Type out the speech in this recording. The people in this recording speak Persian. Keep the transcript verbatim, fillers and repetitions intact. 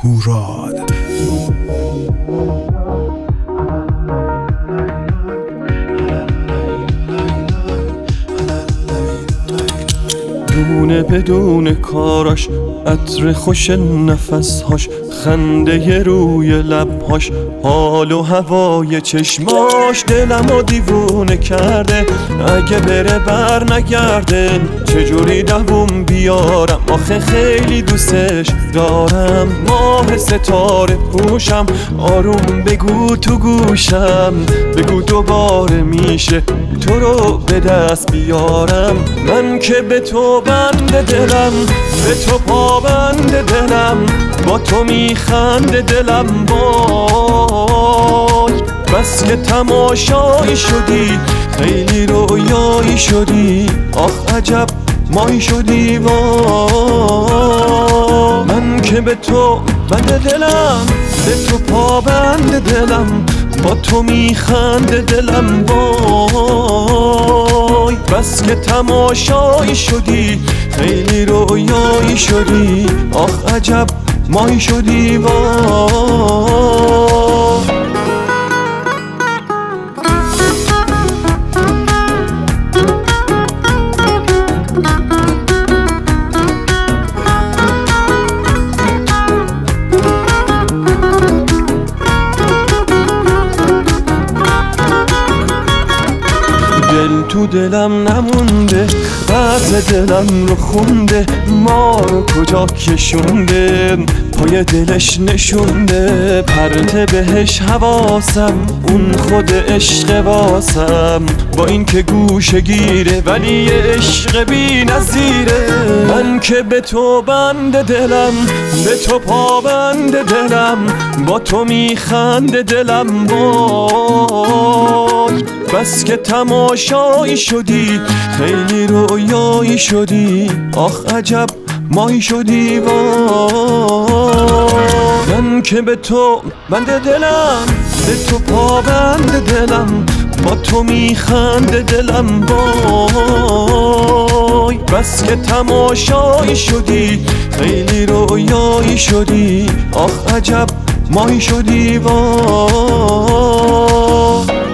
هوراد. دونه بدون کاراش، عطر خوش نفسهاش، خنده روی لبهاش، حال و هوای چشماش دلمو دیوونه کرده. اگه بره بر نگرده چجوری دووم بیارم؟ آخه خیلی دوستش دارم. ماه ستاره پوشم، آروم بگو تو گوشم، بگو دوباره میشه تو رو به دست بیارم. من که به تو بند دلم، به تو پابند دلم، با تو میخنده دلم وای. بس که تماشایی شدی، خیلی رویایی شدی، آخ عجب مایی شدی وای. من که به تو بند دلم، به تو پابند دلم، با تو میخنده دلم وای. بس که تماشایی شدی، خیلی رویایی شدی، آخ عجب مایی شدی وای. دل تو دلم نمونده، خط دلم رو خونده، ما رو کجا کشونده، پای دلش نشونده. پرده بهش حواسم، اون خود عشق واسم، با این که گوشه گیره ولی عشق بی نظیره. من که به تو بند دلم، به تو پابند دلم، با تو میخنده دلم وای. بس که تماشایی شدی، خیلی رویایی شدی، آخ عجب مایی شدی وای. من که به تو بند دلم، به تو پابند دلم، با تو میخنده دلم وای. بس که تماشایی شدی، خیلی رویایی شدی، آخ عجب مایی شدی وای.